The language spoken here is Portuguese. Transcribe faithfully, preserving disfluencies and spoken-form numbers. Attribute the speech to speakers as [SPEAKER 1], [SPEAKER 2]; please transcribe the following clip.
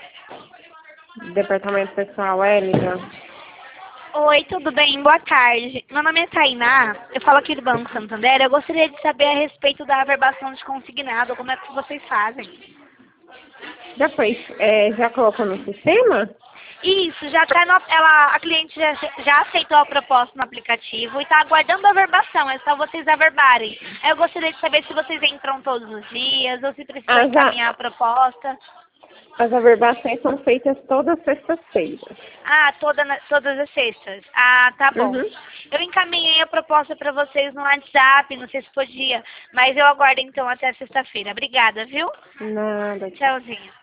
[SPEAKER 1] Departamento Pessoal, Elida.
[SPEAKER 2] Oi, tudo bem? Boa tarde. Meu nome é Tainá, eu falo aqui do Banco Santander. Eu gostaria de saber a respeito da averbação de consignado, como é que vocês fazem?
[SPEAKER 1] Já foi, é, já colocou no sistema?
[SPEAKER 2] Isso, já tá no, ela, a cliente já, já aceitou a proposta no aplicativo e está aguardando a averbação, é só vocês averbarem. Eu gostaria de saber se vocês entram todos os dias ou se precisam
[SPEAKER 1] Ah, já.
[SPEAKER 2] encaminhar a proposta.
[SPEAKER 1] As averbações são feitas todas sextas-feiras.
[SPEAKER 2] Ah, toda, na- todas as sextas. Ah, tá bom.
[SPEAKER 1] Uhum.
[SPEAKER 2] Eu encaminhei a proposta para vocês no WhatsApp, não sei se podia, mas eu aguardo então até sexta-feira. Obrigada, viu?
[SPEAKER 1] Nada.
[SPEAKER 2] Tchauzinho.